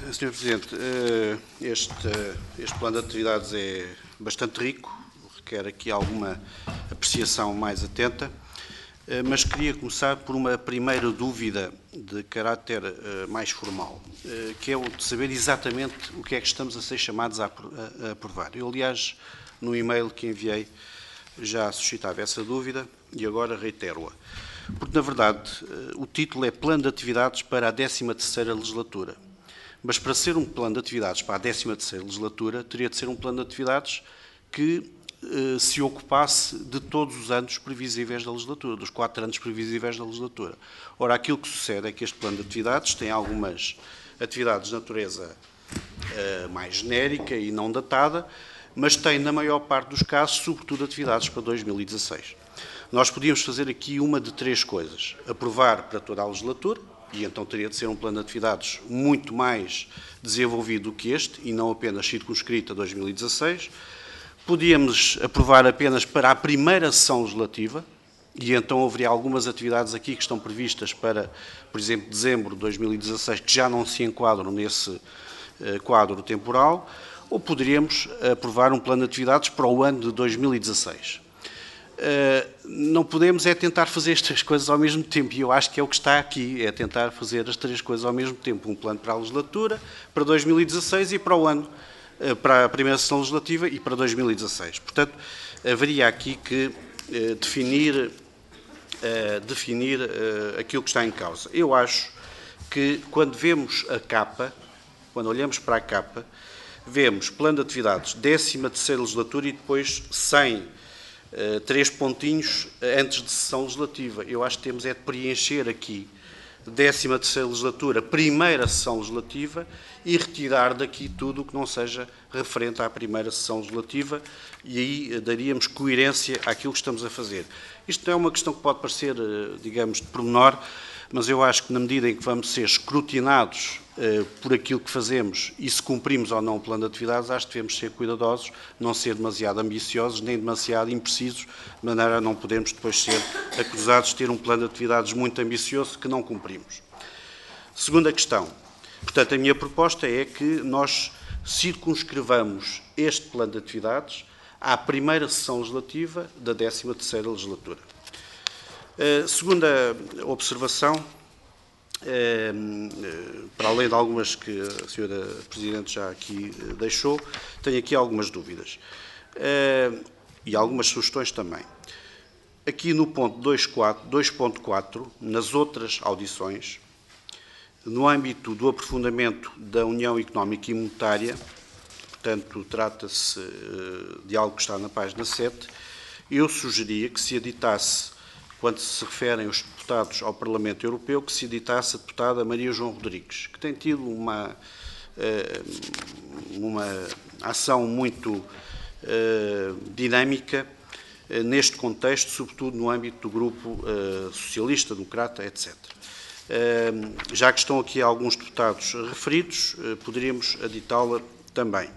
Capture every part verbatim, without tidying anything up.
senhor Presidente, este, este plano de atividades é bastante rico, requer aqui alguma apreciação mais atenta, mas queria começar por uma primeira dúvida de caráter mais formal, que é o de saber exatamente o que é que estamos a ser chamados a aprovar. Eu, aliás, no e-mail que enviei já suscitava essa dúvida e agora reitero-a. Porque, na verdade, o título é Plano de Atividades para a décima terceira Legislatura. Mas, para ser um plano de atividades para a décima terceira Legislatura, teria de ser um plano de atividades que eh, se ocupasse de todos os anos previsíveis da legislatura, dos quatro anos previsíveis da legislatura. Ora, aquilo que sucede é que este plano de atividades tem algumas atividades de natureza eh, mais genérica e não datada, mas tem, na maior parte dos casos, sobretudo atividades para dois mil e dezasseis. Nós podíamos fazer aqui uma de três coisas. Aprovar para toda a legislatura, e então teria de ser um plano de atividades muito mais desenvolvido do que este, e não apenas circunscrito a dois mil e dezasseis. Podíamos aprovar apenas para a primeira sessão legislativa, e então haveria algumas atividades aqui que estão previstas para, por exemplo, dezembro de dois mil e dezasseis, que já não se enquadram nesse eh, quadro temporal, ou poderíamos aprovar um plano de atividades para o ano de dois mil e dezasseis. Uh, não podemos é tentar fazer as três coisas ao mesmo tempo, e eu acho que é o que está aqui, é tentar fazer as três coisas ao mesmo tempo, um plano para a legislatura, para dois mil e dezasseis e para o ano, uh, para a primeira sessão legislativa e para dois mil e dezasseis. Portanto, haveria aqui que uh, definir, uh, definir uh, aquilo que está em causa. Eu acho que quando vemos a capa, quando olhamos para a capa, vemos plano de atividades, décima terceira legislatura e depois sem Uh, três pontinhos antes de sessão legislativa. Eu acho que temos é de preencher aqui décima terceira legislatura, primeira sessão legislativa, e retirar daqui tudo o que não seja referente à primeira sessão legislativa, e aí uh, daríamos coerência àquilo que estamos a fazer. Isto é uma questão que pode parecer, uh, digamos, de pormenor, mas eu acho que na medida em que vamos ser escrutinados uh, por aquilo que fazemos e se cumprimos ou não o plano de atividades, acho que devemos ser cuidadosos, não ser demasiado ambiciosos nem demasiado imprecisos, de maneira a não podermos depois ser acusados de ter um plano de atividades muito ambicioso que não cumprimos. Segunda questão. Portanto, a minha proposta é que nós circunscrevamos este plano de atividades à primeira sessão legislativa da décima terceira legislatura. Uh, segunda observação, uh, para além de algumas que a senhora Presidente já aqui uh, deixou, tenho aqui algumas dúvidas uh, e algumas sugestões também. Aqui no ponto dois ponto quatro, nas outras audições, no âmbito do aprofundamento da União Económica e Monetária, portanto, trata-se uh, de algo que está na página sete, eu sugeria que se editasse, quando se referem os deputados ao Parlamento Europeu, que se editasse a deputada Maria João Rodrigues, que tem tido uma, uma ação muito dinâmica neste contexto, sobretudo no âmbito do grupo socialista, democrata, etcétera. Já que estão aqui alguns deputados referidos, poderíamos editá-la também.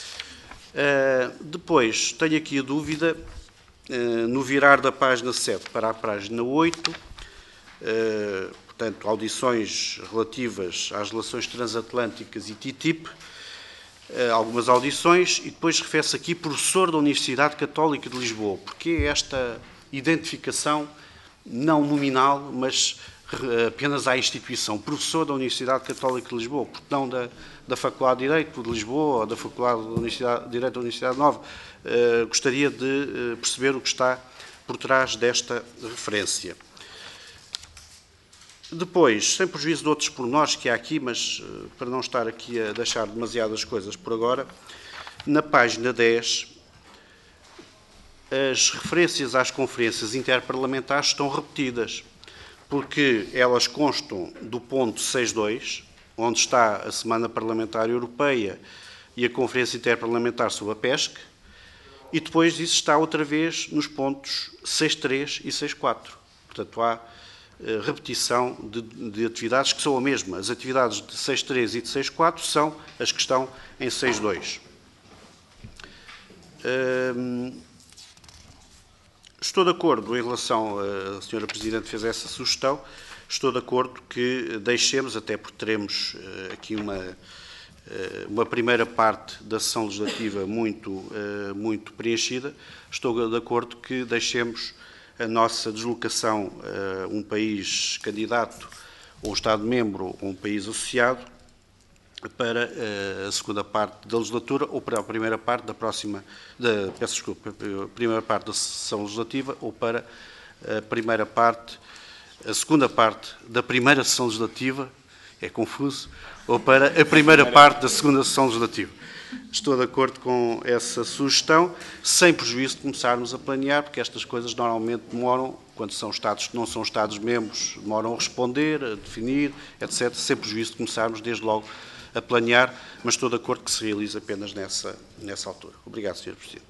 Depois, tenho aqui a dúvida, no virar da página sete para a página oito, portanto, audições relativas às relações transatlânticas e T T I P, algumas audições, e depois refere-se aqui professor da Universidade Católica de Lisboa. Porque esta identificação não nominal, mas apenas à instituição, professor da Universidade Católica de Lisboa, porque não da, da Faculdade de Direito de Lisboa ou da Faculdade de Universidade, Direito da Universidade Nova. Uh, gostaria de uh, perceber o que está por trás desta referência. Depois, sem prejuízo de outros pormenores que há aqui, mas uh, para não estar aqui a deixar demasiadas coisas por agora, na página dez, as referências às conferências interparlamentares estão repetidas, porque elas constam do ponto seis ponto dois, onde está a Semana Parlamentar Europeia e a Conferência Interparlamentar sobre a Pesca, e depois isso está outra vez nos pontos seis ponto três e seis ponto quatro. Portanto, há uh, repetição de, de atividades que são a mesma. As atividades de seis ponto três e de seis ponto quatro são as que estão em seis ponto dois. Uh, estou de acordo em relação, a senhora Presidente fez essa sugestão, estou de acordo que deixemos, até porque teremos uh, aqui uma uma primeira parte da sessão legislativa muito, muito preenchida. Estou de acordo que deixemos a nossa deslocação a um país candidato, ou um Estado-membro, ou um país associado, para a segunda parte da legislatura, ou para a primeira parte da próxima, da, peço desculpa, a primeira parte da sessão legislativa, ou para a primeira parte, a segunda parte da primeira sessão legislativa, é confuso, ou para a primeira parte da segunda sessão legislativa. Estou de acordo com essa sugestão, sem prejuízo de começarmos a planear, porque estas coisas normalmente demoram, quando são Estados que não são Estados-membros, demoram a responder, a definir, etcétera, sem prejuízo de começarmos desde logo a planear, mas estou de acordo que se realize apenas nessa, nessa altura. Obrigado, senhor Presidente.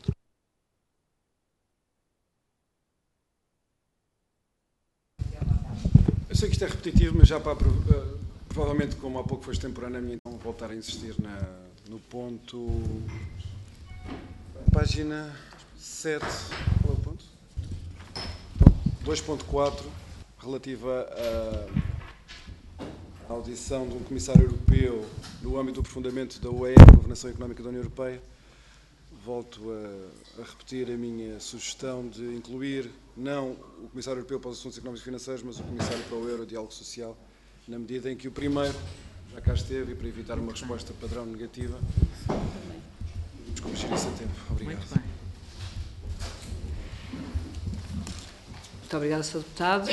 Eu sei que isto é repetitivo, mas já para, uh, provavelmente, como há pouco foi extemporâneo, então voltar a insistir na, no ponto, página sete, qual é o ponto? dois ponto quatro, relativa à audição de um comissário europeu no âmbito do aprofundamento da U E M, Governação Económica da União Europeia. Volto a, a repetir a minha sugestão de incluir não o Comissário Europeu para os Assuntos Económicos e Financeiros, mas o Comissário para o Euro e o Diálogo Social, na medida em que o primeiro já cá esteve, e para evitar uma resposta padrão negativa, vamos corrigir isso a tempo. Obrigado. Muito bem. Muito obrigada, senhor Deputado.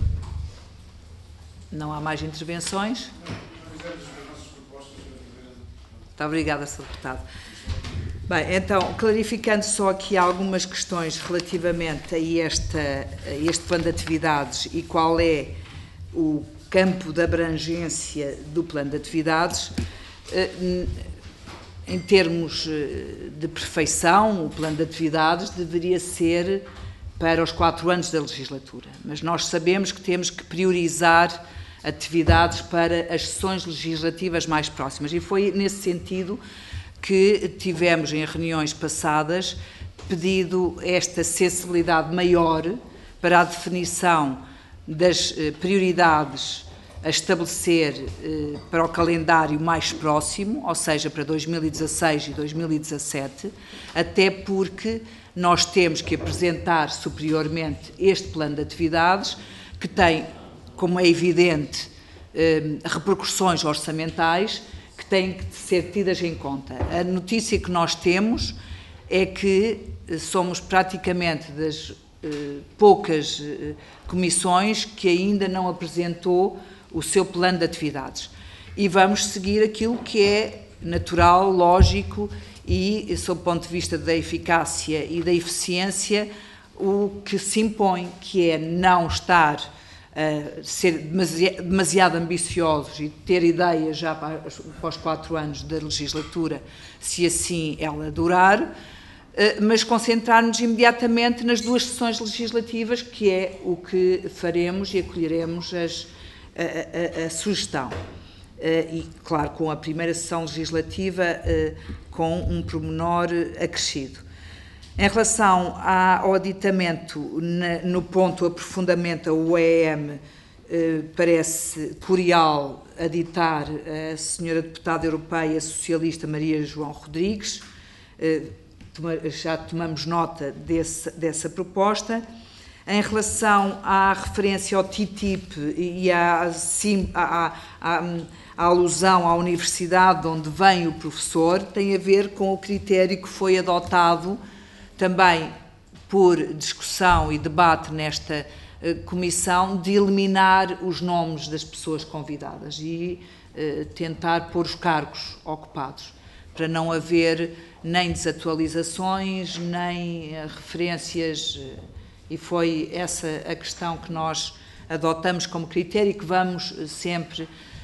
Não há mais intervenções? Muito obrigada, senhor Deputado. Bem, então, clarificando só aqui algumas questões relativamente a, esta, a este plano de atividades e qual é o campo de abrangência do plano de atividades, em termos de perfeição, o plano de atividades deveria ser para os quatro anos da legislatura, mas nós sabemos que temos que priorizar atividades para as sessões legislativas mais próximas, e foi nesse sentido que tivemos em reuniões passadas pedido esta sensibilidade maior para a definição das prioridades a estabelecer para o calendário mais próximo, ou seja, para dois mil e dezasseis e dois mil e dezassete, até porque nós temos que apresentar superiormente este plano de atividades, que tem, como é evidente, repercussões orçamentais que têm que ser tidas em conta. A notícia que nós temos é que somos praticamente das eh, poucas eh, comissões que ainda não apresentou o seu plano de atividades. E vamos seguir aquilo que é natural, lógico e, sob o ponto de vista da eficácia e da eficiência, o que se impõe, que é não estar Uh, ser demasiado, demasiado ambiciosos e ter ideias já para, para os quatro anos da legislatura, se assim ela durar, uh, mas concentrar-nos imediatamente nas duas sessões legislativas, que é o que faremos e acolheremos as, a, a, a sugestão. Uh, e, claro, com a primeira sessão legislativa uh, com um pormenor acrescido. Em relação ao aditamento na, no ponto aprofundamento, a U E M eh, parece curial aditar a senhora deputada europeia socialista Maria João Rodrigues, eh, toma, já tomamos nota desse, dessa proposta. Em relação à referência ao T T I P e à, sim, à, à, à alusão à universidade de onde vem o professor, tem a ver com o critério que foi adotado também por discussão e debate nesta uh, comissão, de eliminar os nomes das pessoas convidadas e uh, tentar pôr os cargos ocupados, para não haver nem desatualizações, nem uh, referências, uh, e foi essa a questão que nós adotamos como critério e que vamos uh, sempre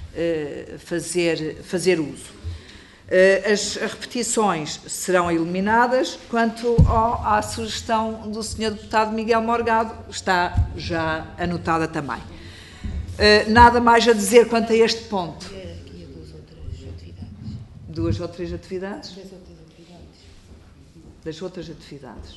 uh, fazer, fazer uso. As repetições serão eliminadas. Quanto ao, à sugestão do senhor deputado Miguel Morgado, está já anotada também. Nada mais a dizer quanto a este ponto. Duas ou três atividades? Duas ou três atividades. Das outras atividades.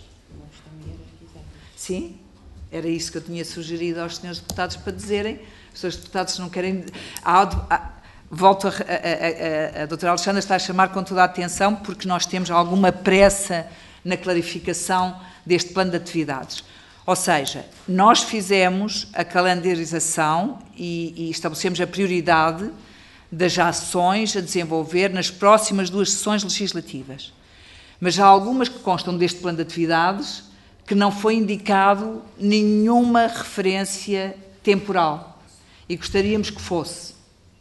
Sim, era isso que eu tinha sugerido aos senhores deputados para dizerem. Os senhores deputados não querem... Há, há, volto a, a, a, a doutora Alexandra está a chamar com toda a atenção porque nós temos alguma pressa na clarificação deste plano de atividades. Ou seja, nós fizemos a calendarização e, e estabelecemos a prioridade das ações a desenvolver nas próximas duas sessões legislativas. Mas há algumas que constam deste plano de atividades que não foi indicado nenhuma referência temporal e gostaríamos que fosse.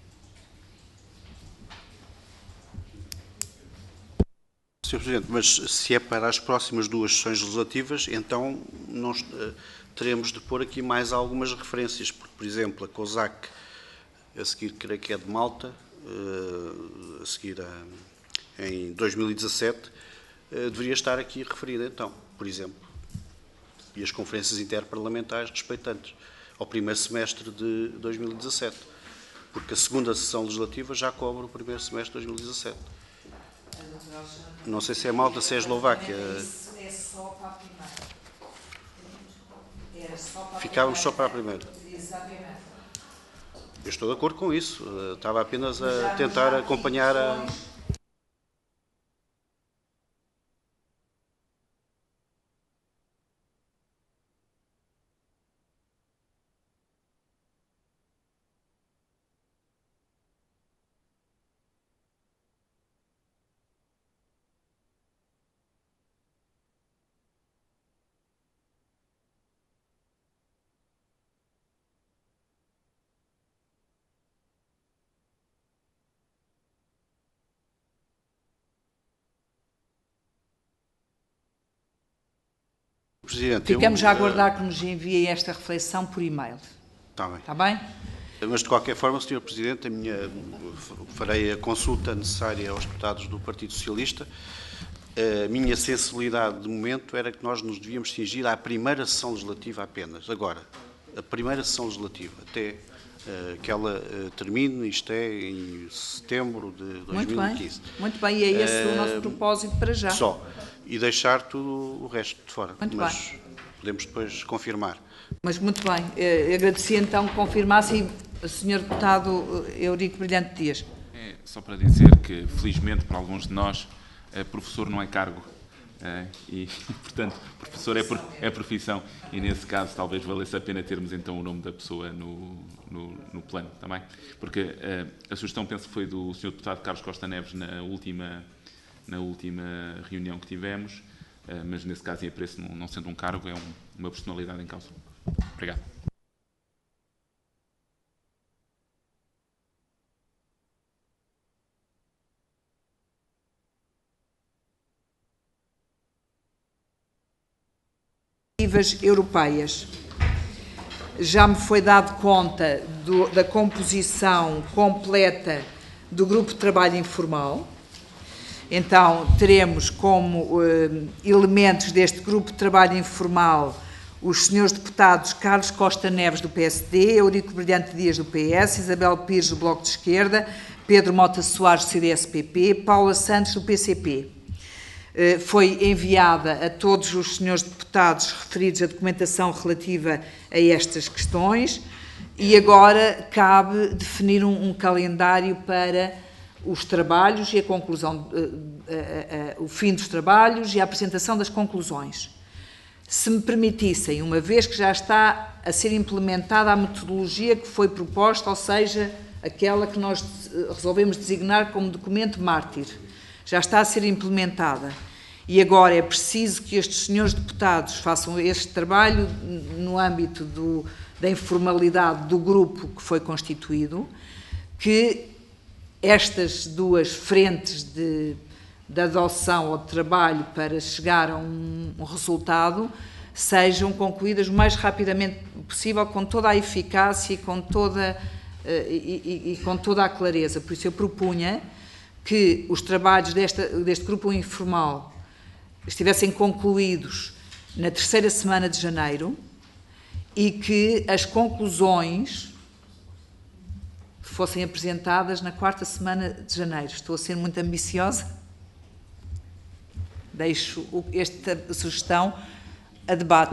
senhor Presidente, mas se é para as próximas duas sessões legislativas, então nós uh, teremos de pôr aqui mais algumas referências, porque, por exemplo, a COSAC, a seguir, creio que é de Malta, uh, a seguir a, em dois mil e dezassete, uh, deveria estar aqui referida, então, por exemplo, e as conferências interparlamentares respeitantes ao primeiro semestre de dois mil e dezassete, porque a segunda sessão legislativa já cobre o primeiro semestre de dois mil e dezassete. Não sei se é Malta, se é Eslováquia. É só para a primeira. Era só para a Ficávamos só para a primeira. Exatamente. Eu estou de acordo com isso. Estava apenas a tentar acompanhar a... Presidente, Ficamos eu, a aguardar que nos enviem esta reflexão por e-mail. Está bem. Está bem? Mas, de qualquer forma, senhor Presidente, a minha, farei a consulta necessária aos deputados do Partido Socialista. A minha sensibilidade, de momento, era que nós nos devíamos cingir à primeira sessão legislativa apenas. Agora, a primeira sessão legislativa, até uh, que ela uh, termine, isto é, em setembro de dois mil e quinze. Muito bem, muito bem, e é esse uh, o nosso propósito para já. Só. E deixar tudo o resto de fora. Muito Mas bem. Podemos depois confirmar. Mas muito bem, eh, agradecia então que confirmasse o senhor Deputado Eurico Brilhante Dias. É só para dizer que, felizmente, para alguns de nós, eh, professor não é cargo. Eh, e, portanto, professor é, por, é profissão. E, nesse caso, talvez valesse a pena termos, então, o nome da pessoa no, no, no plano, também. Porque eh, a sugestão, penso que foi do senhor Deputado Carlos Costa Neves na última... na última reunião que tivemos, mas nesse caso em apreço, não, não sendo um cargo, é um, uma personalidade em causa. Obrigado. Europeias. Já me foi dado conta do, da composição completa do grupo de trabalho informal. Então, teremos como uh, elementos deste grupo de trabalho informal os senhores deputados Carlos Costa Neves, do P S D, Eurico Brilhante Dias, do P S, Isabel Pires, do Bloco de Esquerda, Pedro Mota Soares, do C D S P P, Paula Santos, do P C P. Uh, foi enviada a todos os senhores deputados referidos a documentação relativa a estas questões e agora cabe definir um, um calendário para os trabalhos e a conclusão, uh, uh, uh, o fim dos trabalhos e a apresentação das conclusões. Se me permitissem, uma vez que já está a ser implementada a metodologia que foi proposta, ou seja, aquela que nós resolvemos designar como documento mártir, já está a ser implementada e agora é preciso que estes senhores deputados façam este trabalho no âmbito do, da informalidade do grupo que foi constituído, que estas duas frentes de, de adoção ou de trabalho para chegar a um, um resultado sejam concluídas o mais rapidamente possível, com toda a eficácia e com toda, uh, e, e, e com toda a clareza. Por isso eu propunha que os trabalhos desta, deste grupo informal estivessem concluídos na terceira semana de janeiro e que as conclusões fossem apresentadas na quarta semana de janeiro. Estou a ser muito ambiciosa? Deixo esta sugestão a debate.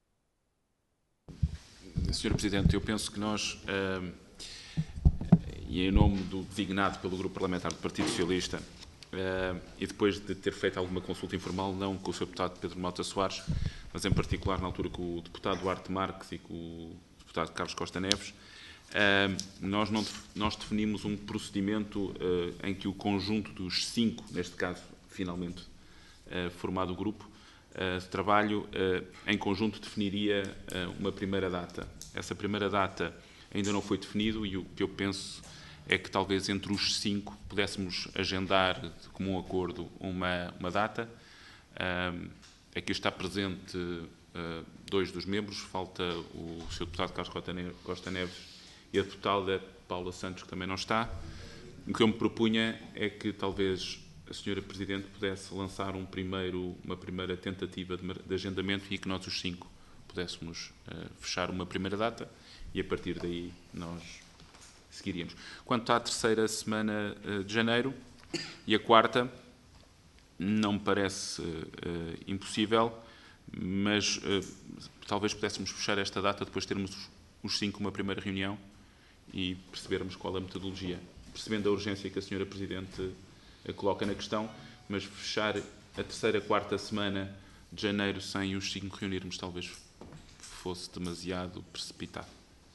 senhor Presidente, eu penso que nós, uh, e em nome do designado pelo Grupo Parlamentar do Partido Socialista, uh, e depois de ter feito alguma consulta informal, não com o senhor Deputado Pedro Mota Soares, mas em particular na altura com o Deputado Duarte Marques e com o Deputado Carlos Costa Neves, uh, nós, não, nós definimos um procedimento uh, em que o conjunto dos cinco, neste caso, finalmente uh, formado o grupo, uh, de trabalho, uh, em conjunto definiria uh, uma primeira data. Essa primeira data ainda não foi definido e o que eu penso é que talvez entre os cinco pudéssemos agendar de comum acordo uma, uma data. Um, aqui está presente uh, dois dos membros, falta o senhor Deputado Carlos Costa Neves e a deputada Paula Santos, que também não está. O que eu me propunha é que talvez a senhora Presidente pudesse lançar um primeiro, uma primeira tentativa de, de agendamento e que nós os cinco pudéssemos uh, fechar uma primeira data e a partir daí nós seguiríamos. Quanto à terceira semana uh, de janeiro e a quarta, não me parece uh, impossível, mas uh, talvez pudéssemos fechar esta data depois de termos os, os cinco uma primeira reunião e percebermos qual é a metodologia, percebendo a urgência que a senhora Presidente uh, coloca na questão, mas fechar a terceira, quarta semana de janeiro sem os cinco reunirmos talvez fosse demasiado precipitado.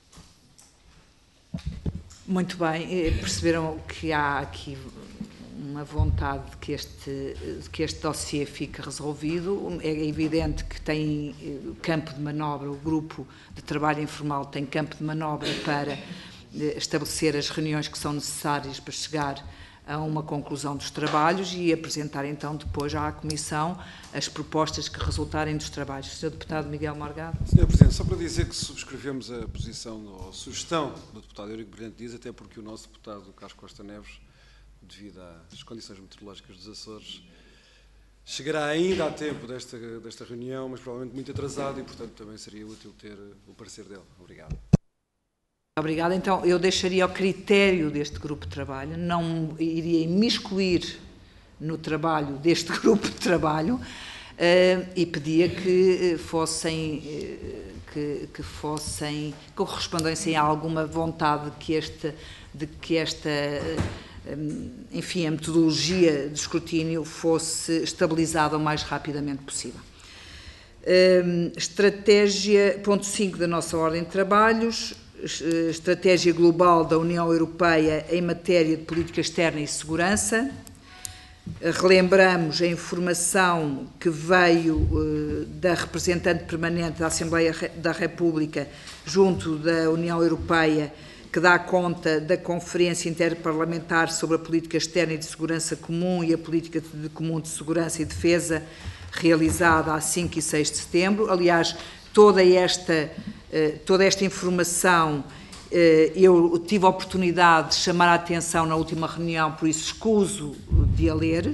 Muito bem, perceberam que há aqui uma vontade de que este, de que este dossiê fique resolvido. É evidente que tem campo de manobra, o grupo de trabalho informal tem campo de manobra para estabelecer as reuniões que são necessárias para chegar a uma conclusão dos trabalhos e apresentar então depois à Comissão as propostas que resultarem dos trabalhos. senhor Deputado Miguel Morgado. senhor Presidente, só para dizer que subscrevemos a posição ou a sugestão do Deputado Eurico Brilhante Dias, até porque o nosso Deputado Carlos Costa Neves, devido às condições meteorológicas dos Açores, chegará ainda a tempo desta, desta reunião, mas provavelmente muito atrasado e, portanto, também seria útil ter o parecer dele. Obrigado. Obrigada. Então, eu deixaria ao critério deste grupo de trabalho, não iria imiscuir no trabalho deste grupo de trabalho uh, e pedia que fossem, uh, que, que fossem, que correspondessem a alguma vontade que esta, de que esta, uh, enfim, a metodologia de escrutínio fosse estabilizada o mais rapidamente possível. Uh, estratégia, ponto cinco da nossa ordem de trabalhos, Estratégia Global da União Europeia em matéria de política externa e segurança. Relembramos a informação que veio uh, da representante permanente da Assembleia da República junto da União Europeia, que dá conta da Conferência Interparlamentar sobre a Política Externa e de Segurança Comum e a Política de Comum de Segurança e Defesa, realizada a cinco e seis de setembro. Aliás, toda esta... Toda esta informação eu tive a oportunidade de chamar a atenção na última reunião, por isso escuso de a ler.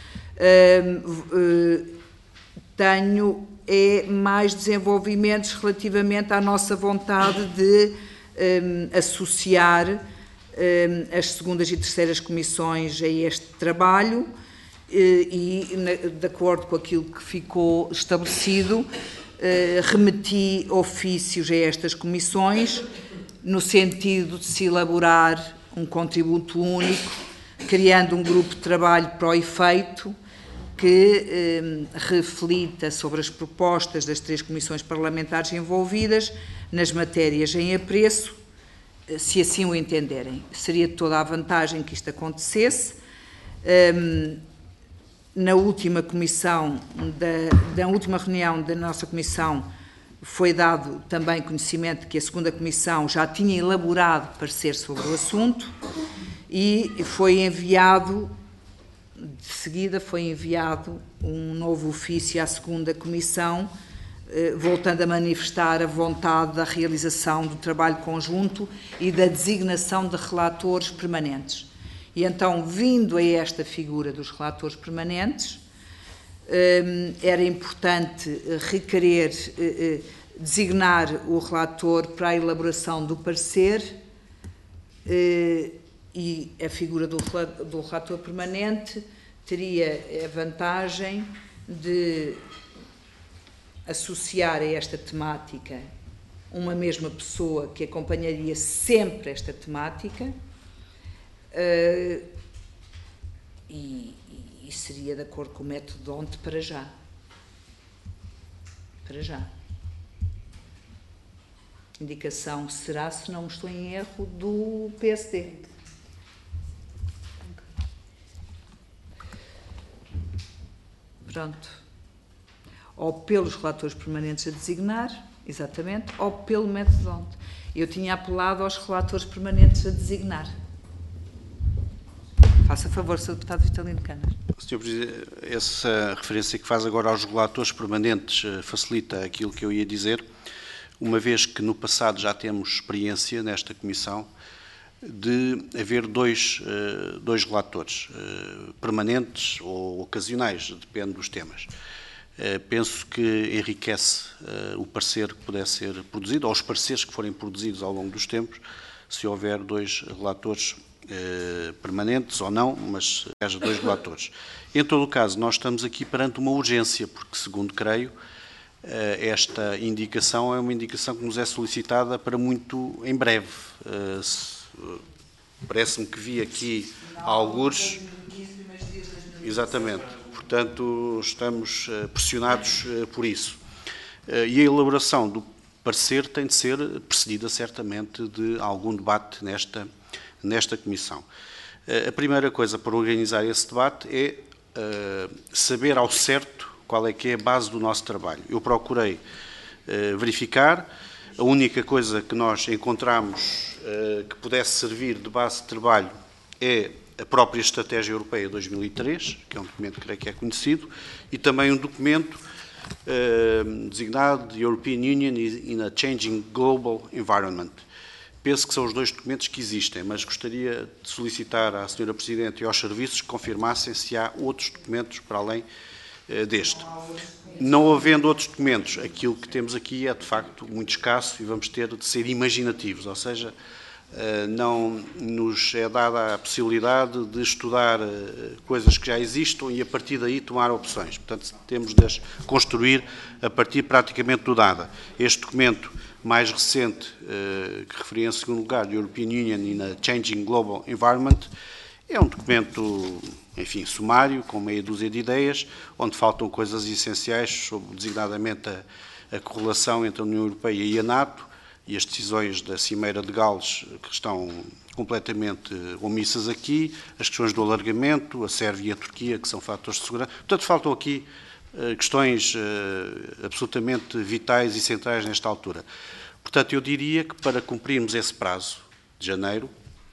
Tenho é, mais desenvolvimentos relativamente à nossa vontade de associar as segundas e terceiras comissões a este trabalho e, de acordo com aquilo que ficou estabelecido, Uh, remeti ofícios a estas comissões no sentido de se elaborar um contributo único, criando um grupo de trabalho para o efeito que uh, reflita sobre as propostas das três comissões parlamentares envolvidas nas matérias em apreço, uh, se assim o entenderem. Seria de toda a vantagem que isto acontecesse. Um, Na última comissão, da, da última reunião da nossa comissão, foi dado também conhecimento que a segunda comissão já tinha elaborado parecer sobre o assunto e foi enviado, de seguida foi enviado um novo ofício à segunda comissão, eh, voltando a manifestar a vontade da realização do trabalho conjunto e da designação de relatores permanentes. E então, vindo a esta figura dos relatores permanentes, era importante requerer, designar o relator para a elaboração do parecer e a figura do relator permanente teria a vantagem de associar a esta temática uma mesma pessoa que acompanharia sempre esta temática Uh, e, e seria de acordo com o método D O N T para já. Para já. Indicação será, se não estou em erro, do P S D. Pronto. Ou pelos relatores permanentes a designar, exatamente, ou pelo método D O N T. Eu tinha apelado aos relatores permanentes a designar. Faça favor, senhor Deputado Vitalino Canas. senhor Presidente, essa referência que faz agora aos relatores permanentes facilita aquilo que eu ia dizer, uma vez que no passado já temos experiência nesta Comissão de haver dois, dois relatores permanentes ou ocasionais, depende dos temas. Penso que enriquece o parecer que puder ser produzido, ou os pareceres que forem produzidos ao longo dos tempos, se houver dois relatores permanentes ou não, mas haja dois relatores. Em todo o caso, nós estamos aqui perante uma urgência, porque, segundo creio, esta indicação é uma indicação que nos é solicitada para muito em breve. Parece-me que vi aqui algures. Exatamente. Portanto, estamos pressionados por isso. E a elaboração do parecer tem de ser precedida, certamente, de algum debate nesta, nesta Comissão. A primeira coisa para organizar esse debate é saber ao certo qual é que é a base do nosso trabalho. Eu procurei uh, verificar, a única coisa que nós encontramos uh, que pudesse servir de base de trabalho é a própria Estratégia Europeia dois mil e três, que é um documento que creio que é conhecido, e também um documento uh, designado The European Union in a Changing Global Environment. Penso que são os dois documentos que existem, mas gostaria de solicitar à senhora Presidente e aos serviços que confirmassem se há outros documentos para além deste. Não havendo outros documentos, aquilo que temos aqui é de facto muito escasso e vamos ter de ser imaginativos, ou seja, não nos é dada a possibilidade de estudar coisas que já existam e a partir daí tomar opções. Portanto, temos de as construir a partir praticamente do nada. Este documento mais recente, que referi em segundo lugar, do European Union in a Changing Global Environment, é um documento, enfim, sumário, com meia dúzia de ideias, onde faltam coisas essenciais sobre, designadamente, a, a correlação entre a União Europeia e a NATO e as decisões da Cimeira de Gales, que estão completamente omissas aqui, as questões do alargamento, a Sérvia e a Turquia, que são fatores de segurança. Portanto, faltam aqui uh, questões uh, absolutamente vitais e centrais nesta altura. Portanto, eu diria que para cumprirmos esse prazo de janeiro,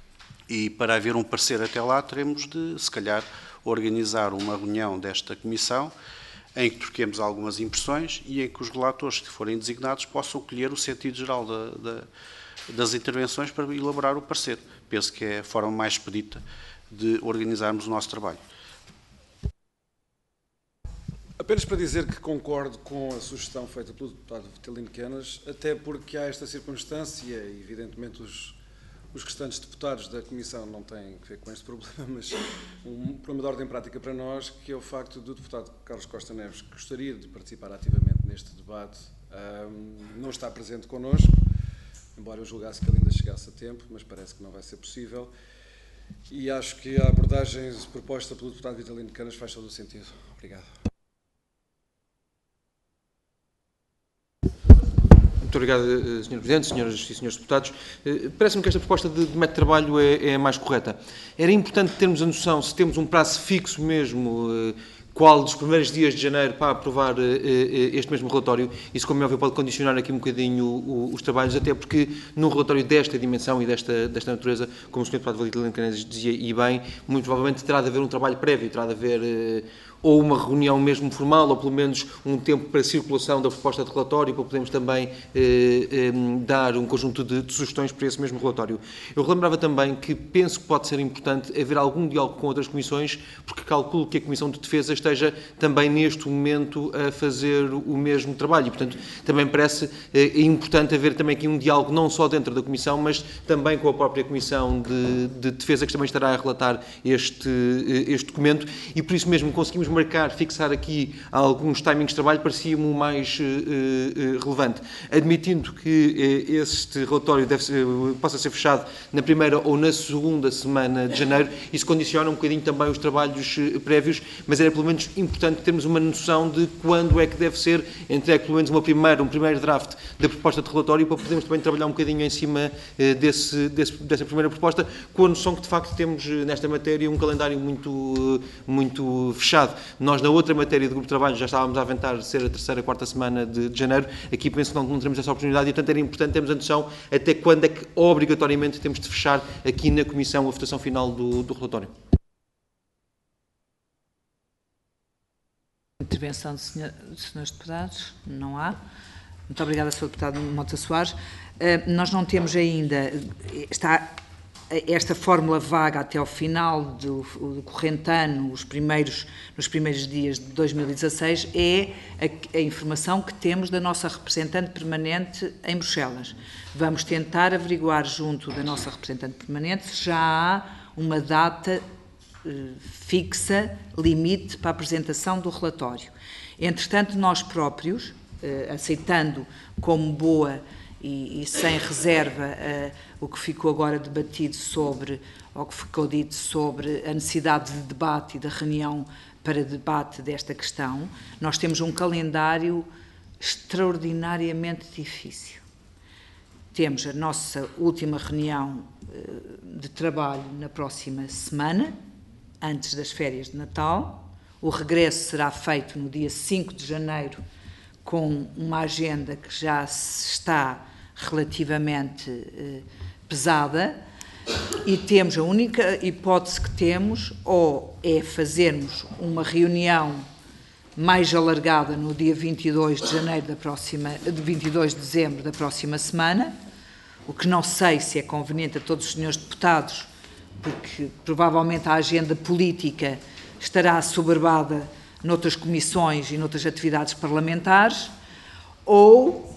e para haver um parecer até lá, teremos de, se calhar, organizar uma reunião desta Comissão em que troquemos algumas impressões e em que os relatores que forem designados possam colher o sentido geral da, da, das intervenções para elaborar o parecer. Penso que é a forma mais expedita de organizarmos o nosso trabalho. Apenas para dizer que concordo com a sugestão feita pelo deputado Vitalino Canas, até porque há esta circunstância, e evidentemente os Os restantes deputados da Comissão não têm que ver com este problema, mas um problema de ordem prática para nós, que é o facto do deputado Carlos Costa Neves, que gostaria de participar ativamente neste debate, um, não estar presente connosco, embora eu julgasse que ele ainda chegasse a tempo, mas parece que não vai ser possível. E acho que a abordagem proposta pelo deputado Vitalino Canas faz todo o sentido. Obrigado. Muito obrigado, senhor Presidente, senhoras e senhores deputados. Parece-me que esta proposta de método de trabalho é, é a mais correta. Era importante termos a noção, se temos um prazo fixo mesmo, qual dos primeiros dias de janeiro para aprovar este mesmo relatório. Isso, como é óbvio, pode condicionar aqui um bocadinho os trabalhos, até porque num relatório desta dimensão e desta, desta natureza, como o senhor deputado Vitalino Canas dizia, e bem, muito provavelmente terá de haver um trabalho prévio, terá de haver ou uma reunião mesmo formal, ou pelo menos um tempo para circulação da proposta de relatório, para podermos também eh, eh, dar um conjunto de, de sugestões para esse mesmo relatório. Eu relembrava também que penso que pode ser importante haver algum diálogo com outras comissões, porque calculo que a Comissão de Defesa esteja também neste momento a fazer o mesmo trabalho e, portanto, também parece eh, importante haver também aqui um diálogo não só dentro da Comissão, mas também com a própria Comissão de, de Defesa, que também estará a relatar este, este documento, e por isso mesmo conseguimos marcar, fixar aqui alguns timings de trabalho parecia-me o mais uh, uh, relevante. Admitindo que uh, este relatório deve ser, possa ser fechado na primeira ou na segunda semana de janeiro, isso condiciona um bocadinho também os trabalhos uh, prévios, mas era pelo menos importante termos uma noção de quando é que deve ser entregue pelo menos uma primeira, um primeiro draft da proposta de relatório para podermos também trabalhar um bocadinho em cima uh, desse, desse, dessa primeira proposta, com a noção que de facto temos uh, nesta matéria um calendário muito, uh, muito fechado. Nós na outra matéria do grupo de trabalho já estávamos a aventar ser a terceira, quarta semana de, de janeiro, aqui penso que não, não teremos essa oportunidade e portanto era importante termos a noção até quando é que obrigatoriamente temos de fechar aqui na Comissão a votação final do, do relatório. Intervenção dos senhor, senhores deputados? Não há. Muito obrigada, senhor Deputado Mota Soares. Uh, nós não temos ainda, está esta fórmula vaga até ao final do, do corrente ano, os primeiros, nos primeiros dias de dois mil e dezasseis, é a, a informação que temos da nossa representante permanente em Bruxelas. Vamos tentar averiguar junto da nossa representante permanente se já há uma data fixa, limite para a apresentação do relatório. Entretanto, nós próprios, aceitando como boa e, e sem reserva o que ficou agora debatido sobre, ou que ficou dito sobre a necessidade de debate e da reunião para debate desta questão, nós temos um calendário extraordinariamente difícil. Temos a nossa última reunião de trabalho na próxima semana, antes das férias de Natal. O regresso será feito no dia cinco de janeiro, com uma agenda que já está relativamente eh, pesada, e temos a única hipótese que temos, ou é fazermos uma reunião mais alargada no dia vinte e dois de janeiro da próxima, de vinte e dois de dezembro da próxima semana, o que não sei se é conveniente a todos os senhores deputados, porque provavelmente a agenda política estará assoberbada noutras comissões e noutras atividades parlamentares, ou,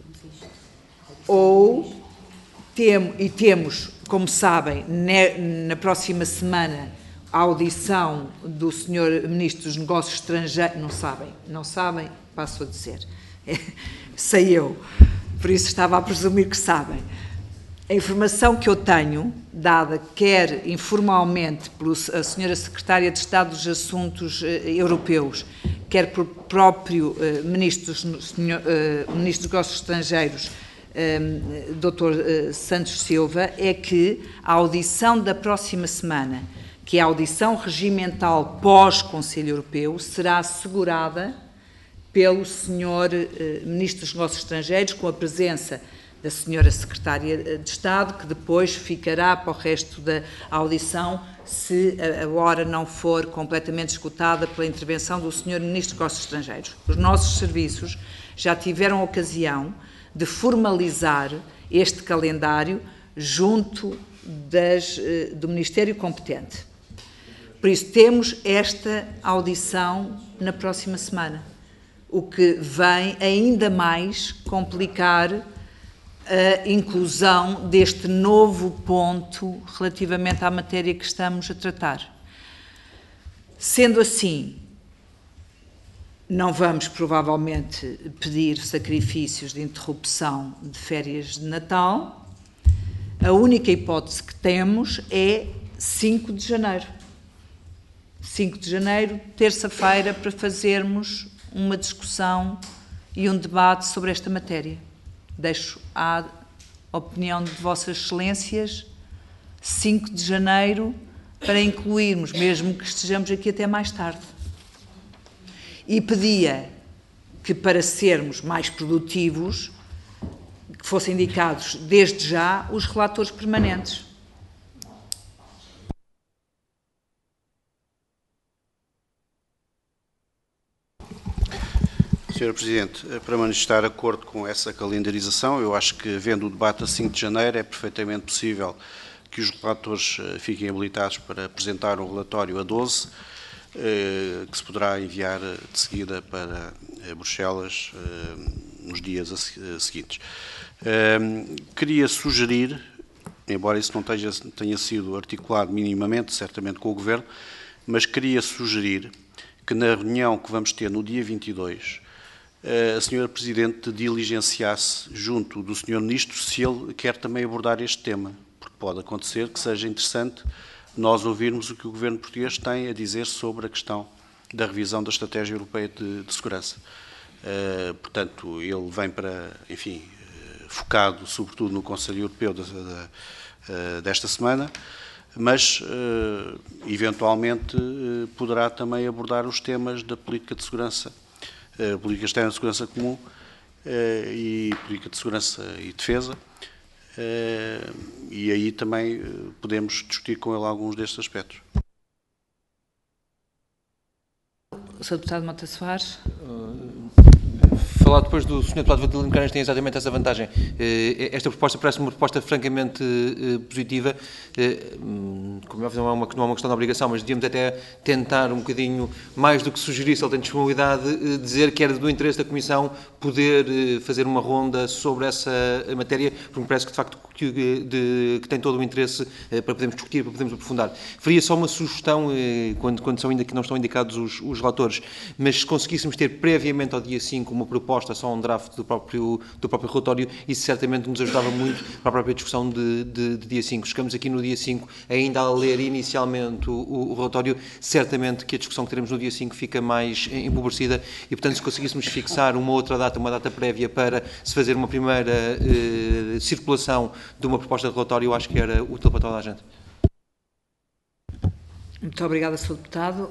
ou tem, e temos, como sabem, ne, na próxima semana a audição do senhor Ministro dos Negócios Estrangeiros, não sabem, não sabem, passo a dizer, sei eu, por isso estava a presumir que sabem. A informação que eu tenho, dada quer informalmente pela senhora Secretária de Estado dos Assuntos eh, Europeus, quer pelo próprio eh, Ministro, dos, senhor, eh, Ministro dos Negócios Estrangeiros, eh, doutor Eh, Santos Silva, é que a audição da próxima semana, que é a audição regimental pós-Conselho Europeu, será assegurada pelo senhor eh, Ministro dos Negócios Estrangeiros, com a presença da senhora Secretária de Estado, que depois ficará para o resto da audição, se a hora não for completamente esgotada pela intervenção do senhor Ministro dos Negócios Estrangeiros. Os nossos serviços já tiveram a ocasião de formalizar este calendário junto das, do Ministério competente. Por isso, temos esta audição na próxima semana, o que vem ainda mais complicar a inclusão deste novo ponto relativamente à matéria que estamos a tratar. Sendo assim, não vamos provavelmente pedir sacrifícios de interrupção de férias de Natal. A única hipótese que temos é cinco de janeiro. cinco de janeiro, terça-feira, para fazermos uma discussão e um debate sobre esta matéria. Deixo à opinião de Vossas Excelências cinco de janeiro para incluirmos, mesmo que estejamos aqui até mais tarde. E pedia que, para sermos mais produtivos, que fossem indicados desde já os relatores permanentes. senhor Presidente, para manifestar de acordo com essa calendarização, eu acho que, havendo o debate a cinco de janeiro, é perfeitamente possível que os relatores fiquem habilitados para apresentar o relatório a doze, que se poderá enviar de seguida para Bruxelas nos dias seguintes. Queria sugerir, embora isso não tenha, tenha sido articulado minimamente, certamente com o Governo, mas queria sugerir que na reunião que vamos ter no dia vinte e dois, a senhora Presidente diligenciasse junto do senhor Ministro se ele quer também abordar este tema, porque pode acontecer que seja interessante nós ouvirmos o que o Governo português tem a dizer sobre a questão da revisão da Estratégia Europeia de, de Segurança. Uh, portanto, ele vem para, enfim, uh, focado sobretudo no Conselho Europeu de, de, uh, desta semana, mas, uh, eventualmente, uh, poderá também abordar os temas da política de segurança, uh, política externa de segurança comum uh, e política de segurança e defesa, uh, e aí também uh, podemos discutir com ele alguns destes aspectos. senhor Deputado Mota Soares. Falar depois do senhor Deputado Vadilino Canas tem exatamente essa vantagem. Esta proposta parece-me uma proposta francamente positiva. Como é óbvio, não é uma, não é uma questão de obrigação, mas devíamos até tentar um bocadinho, mais do que sugerir, se ele tem disponibilidade, dizer que era do interesse da Comissão poder fazer uma ronda sobre essa matéria, porque me parece que, de facto, que, de, que tem todo o interesse para podermos discutir, para podermos aprofundar. Faria só uma sugestão, quando, quando são ainda que não estão indicados os, os relatores, mas se conseguíssemos ter previamente ao dia cinco uma proposta, só um draft do próprio, do próprio relatório, isso certamente nos ajudava muito para a própria discussão de, de, de dia cinco. Chegamos aqui no dia cinco ainda a ler inicialmente o, o relatório, certamente que a discussão que teremos no dia cinco fica mais empobrecida e, portanto, se conseguíssemos fixar uma outra data, uma data prévia para se fazer uma primeira eh, circulação de uma proposta de relatório, eu acho que era útil para toda a gente. Muito obrigada, senhor Deputado.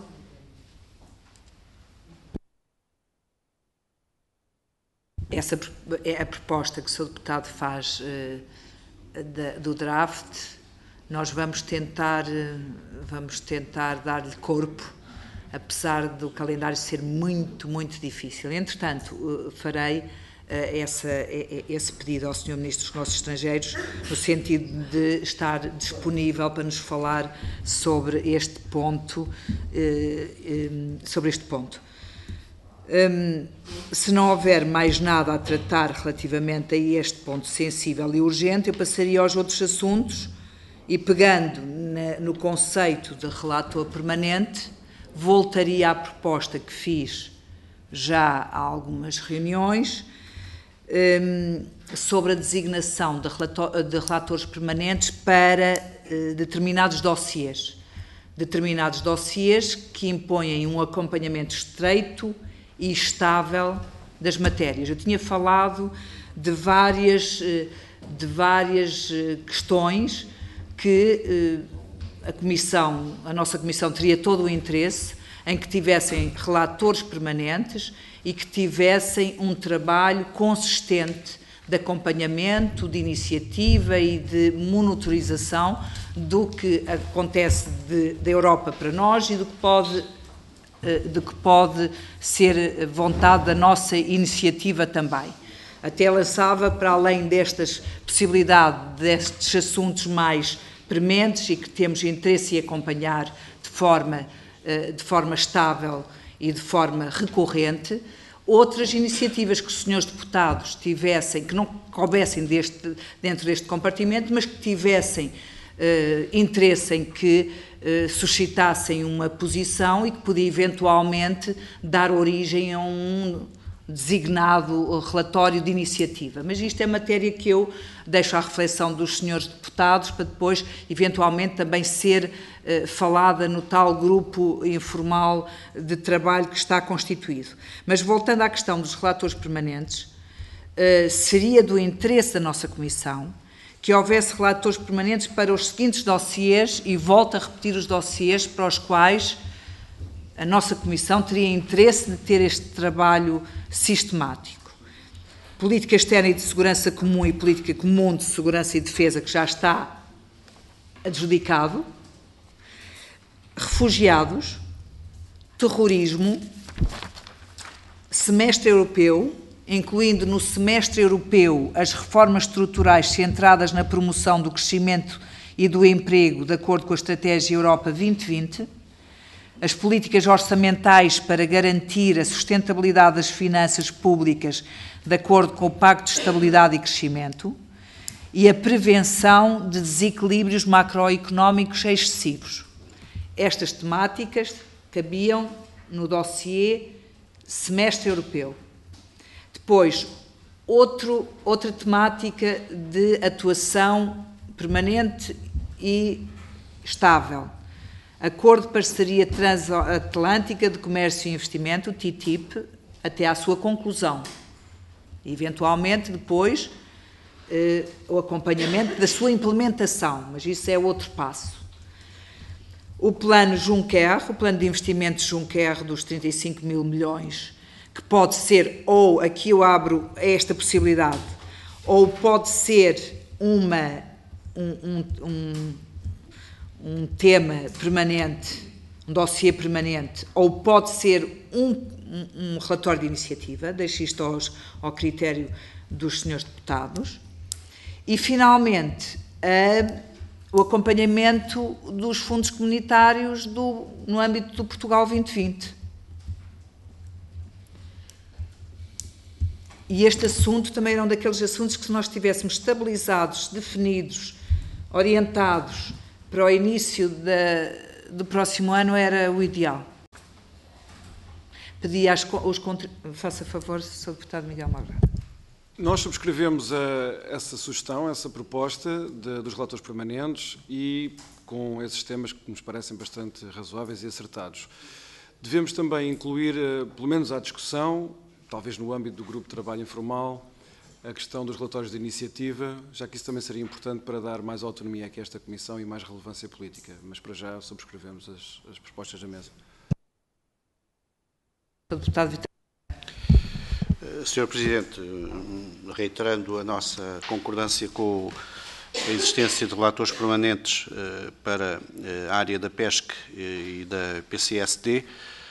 Essa é a proposta que o senhor Deputado faz uh, da, do draft. Nós vamos tentar, uh, vamos tentar dar-lhe corpo, apesar do calendário ser muito, muito difícil. Entretanto, uh, farei uh, essa, esse pedido ao senhor Ministro dos Negócios Estrangeiros, no sentido de estar disponível para nos falar sobre este ponto, uh, um, sobre este ponto. Um, se não houver mais nada a tratar relativamente a este ponto sensível e urgente, eu passaria aos outros assuntos e, pegando na, no conceito de relator permanente, voltaria à proposta que fiz já há algumas reuniões um, sobre a designação de, relator, de relatores permanentes para uh, determinados dossiês. Determinados dossiês que impõem um acompanhamento estreito e estável das matérias. Eu tinha falado de várias, de várias questões que a Comissão, a nossa Comissão teria todo o interesse em que tivessem relatores permanentes e que tivessem um trabalho consistente de acompanhamento, de iniciativa e de monitorização do que acontece da Europa para nós e do que pode de que pode ser vontade da nossa iniciativa também. Até lançava, para além destas possibilidades, destes assuntos mais prementes e que temos interesse em acompanhar de forma, de forma estável e de forma recorrente, outras iniciativas que os senhores deputados tivessem, que não coubessem deste, dentro deste compartimento, mas que tivessem Uh, interesse em que uh, suscitassem uma posição e que podia eventualmente dar origem a um designado relatório de iniciativa. Mas isto é matéria que eu deixo à reflexão dos senhores deputados para depois, eventualmente, também ser uh, falada no tal grupo informal de trabalho que está constituído. Mas, voltando à questão dos relatores permanentes, uh, seria do interesse da nossa Comissão que houvesse relatores permanentes para os seguintes dossiês, e volto a repetir os dossiês para os quais a nossa Comissão teria interesse de ter este trabalho sistemático. Política externa e de segurança comum e política comum de segurança e defesa, que já está adjudicado, refugiados, terrorismo, semestre europeu, incluindo no semestre europeu as reformas estruturais centradas na promoção do crescimento e do emprego, de acordo com a Estratégia Europa vinte vinte, as políticas orçamentais para garantir a sustentabilidade das finanças públicas, de acordo com o Pacto de Estabilidade e Crescimento, e a prevenção de desequilíbrios macroeconómicos excessivos. Estas temáticas cabiam no dossiê Semestre Europeu. Depois, outro, outra temática de atuação permanente e estável. Acordo de Parceria Transatlântica de Comércio e Investimento, o T T I P, até à sua conclusão. E, eventualmente, depois, eh, o acompanhamento da sua implementação, mas isso é outro passo. O plano Juncker, o plano de investimentos Juncker dos trinta e cinco mil milhões, que pode ser, ou aqui eu abro esta possibilidade, ou pode ser uma, um, um, um, um tema permanente, um dossiê permanente, ou pode ser um, um, um relatório de iniciativa, deixo isto aos, ao critério dos senhores deputados. E, finalmente, a o acompanhamento dos fundos comunitários do, no âmbito do Portugal vinte vinte. E este assunto também era um daqueles assuntos que, se nós estivéssemos estabilizados, definidos, orientados para o início da, do próximo ano, era o ideal. Pedi às, os faça favor, senhor Deputado Miguel Malgrado. Nós subscrevemos a, essa sugestão, essa proposta de, dos relatores permanentes e com esses temas que nos parecem bastante razoáveis e acertados. Devemos também incluir, pelo menos à discussão, talvez no âmbito do grupo de trabalho informal, a questão dos relatórios de iniciativa, já que isso também seria importante para dar mais autonomia aqui a esta Comissão e mais relevância política. Mas para já subscrevemos as, as propostas da mesa. Deputado Vitor. senhor Presidente, reiterando a nossa concordância com a existência de relatores permanentes para a área da pesca e da P C S D,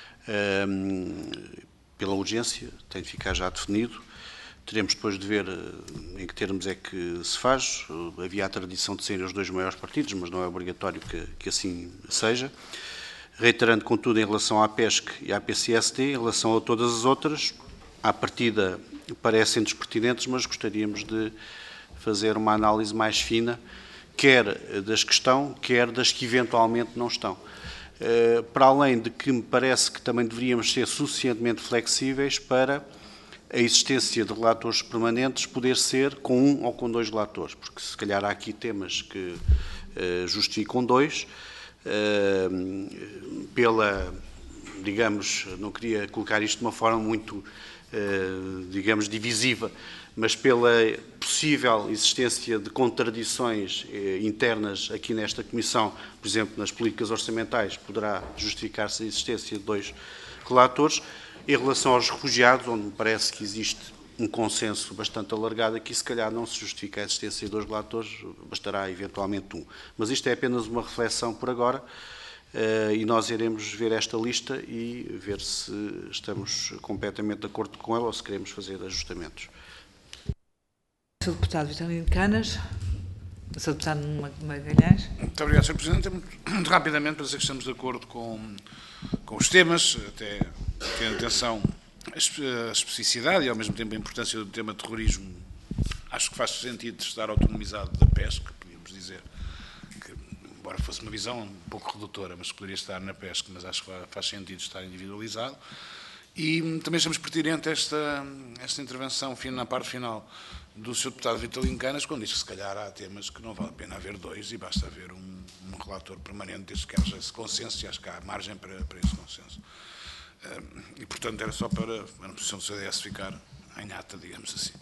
pela urgência, tem de ficar já definido. Teremos depois de ver em que termos é que se faz. Havia a tradição de serem os dois maiores partidos, mas não é obrigatório que, que assim seja. Reiterando, contudo, em relação à pesca e à P C S D, em relação a todas as outras, à partida parecem despertinentes, mas gostaríamos de fazer uma análise mais fina, quer das que estão, quer das que eventualmente não estão. Para além de que me parece que também deveríamos ser suficientemente flexíveis para a existência de relatores permanentes poder ser com um ou com dois relatores, porque se calhar há aqui temas que justificam dois, pela, digamos, não queria colocar isto de uma forma muito, digamos, divisiva, mas pela possível existência de contradições internas aqui nesta Comissão, por exemplo, nas políticas orçamentais, poderá justificar-se a existência de dois relatores. Em relação aos refugiados, onde me parece que existe um consenso bastante alargado, aqui se calhar não se justifica a existência de dois relatores, bastará eventualmente um. Mas isto é apenas uma reflexão por agora, e nós iremos ver esta lista e ver se estamos completamente de acordo com ela ou se queremos fazer ajustamentos. senhor Deputado Vitalino Canas. senhor Deputado Magalhães. Muito obrigado, senhor Presidente. Muito, muito rapidamente, para dizer que estamos de acordo com, com os temas, até tendo atenção à especificidade e, ao mesmo tempo, a importância do tema terrorismo. Acho que faz sentido estar autonomizado da pesca, podíamos dizer, que, embora fosse uma visão um pouco redutora, mas poderia estar na pesca, mas acho que faz sentido estar individualizado. E também achamos pertinente esta, esta intervenção na parte final do senhor Deputado Vitalino Canas, quando diz que se calhar há temas que não vale a pena haver dois e basta haver um, um relator permanente, desde que haja esse consenso, e acho que há margem para, para esse consenso. E, portanto, era só para a posição do C D S ficar em ata, digamos assim.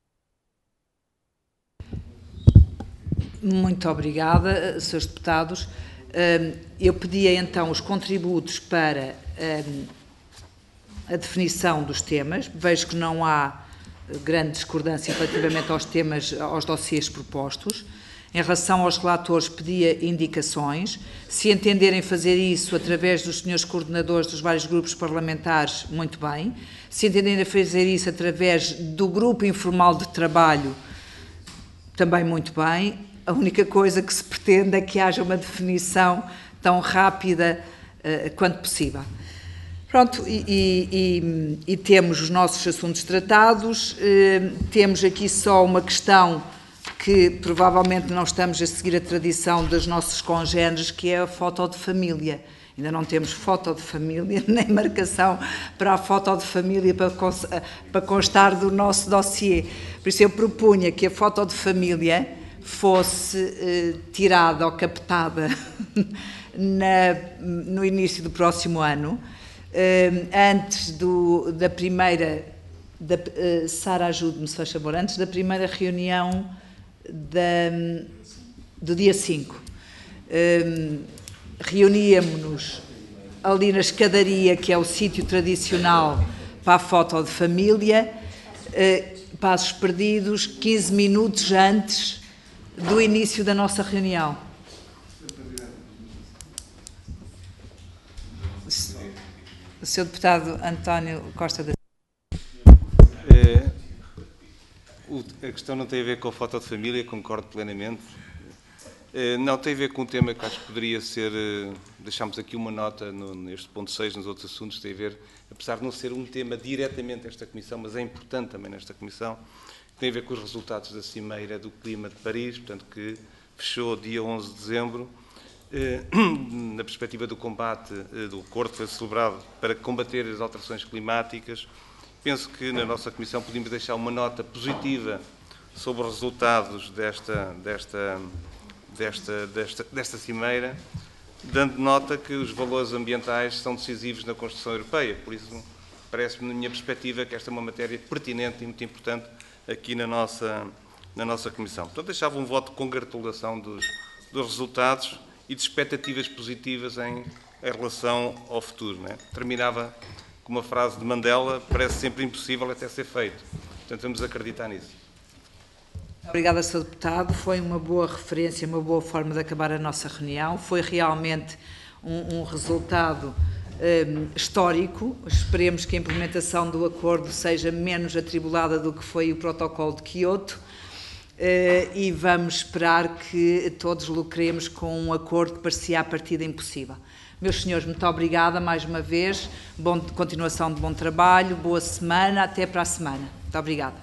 Muito obrigada, senhores deputados. Eu pedia então os contributos para a definição dos temas. Vejo que não há grande discordância relativamente aos temas, aos dossiês propostos. Em relação aos relatores, pedia indicações. Se entenderem fazer isso através dos senhores coordenadores dos vários grupos parlamentares, muito bem. Se entenderem fazer isso através do grupo informal de trabalho, também muito bem. A única coisa que se pretende é que haja uma definição tão rápida uh, quanto possível. Pronto, e, e, e, e temos os nossos assuntos tratados. Uh, temos aqui só uma questão que provavelmente não estamos a seguir a tradição dos nossos congêneres, que é a foto de família. Ainda não temos foto de família, nem marcação para a foto de família para, cons para constar do nosso dossiê. Por isso eu propunha que a foto de família fosse eh, tirada ou captada na, no início do próximo ano, eh, antes do, da primeira, da, eh, Sara, ajude-me se faz favor, antes da primeira reunião da, do dia cinco. Eh, Reuníamos-nos ali na escadaria, que é o sítio tradicional para a foto de família, eh, Passos Perdidos, quinze minutos antes do início da nossa reunião. O senhor Deputado António Costa da é, o, A questão não tem a ver com a foto de família, concordo plenamente. Não, tem a ver com um tema que acho que poderia ser, deixámos aqui uma nota no, neste ponto seis, nos outros assuntos, tem a ver, apesar de não ser um tema diretamente desta Comissão, mas é importante também nesta Comissão, tem a ver com os resultados da Cimeira do Clima de Paris, portanto, que fechou dia onze de dezembro, eh, na perspectiva do combate, eh, do acordo que foi celebrado para combater as alterações climáticas. Penso que na nossa Comissão podíamos deixar uma nota positiva sobre os resultados desta, desta Desta, desta, desta cimeira, dando nota que os valores ambientais são decisivos na construção europeia. Por isso, parece-me, na minha perspectiva, que esta é uma matéria pertinente e muito importante aqui na nossa, na nossa Comissão. Portanto, deixava um voto de congratulação dos, dos resultados e de expectativas positivas em, em relação ao futuro. Não é? Terminava com uma frase de Mandela: parece sempre impossível até ser feito. Portanto, vamos acreditar nisso. Obrigada, senhor Deputado. Foi uma boa referência, uma boa forma de acabar a nossa reunião. Foi realmente um, um resultado um, histórico. Esperemos que a implementação do acordo seja menos atribulada do que foi o protocolo de Quioto uh, e vamos esperar que todos lucremos com um acordo que parecia à partida impossível. Meus senhores, muito obrigada mais uma vez. Bom, continuação de bom trabalho, boa semana, até para a semana. Muito obrigada.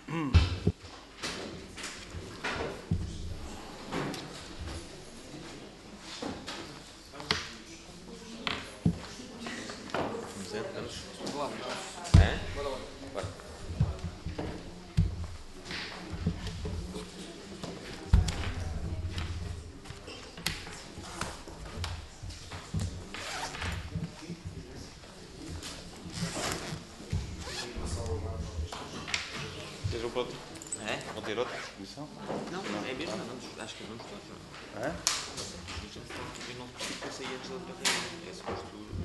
Vão ter outra comissão? Não, não, é mesmo, vamos, acho que vamos todos. É? Eu não consigo pensar antes da outra reunião, é suposto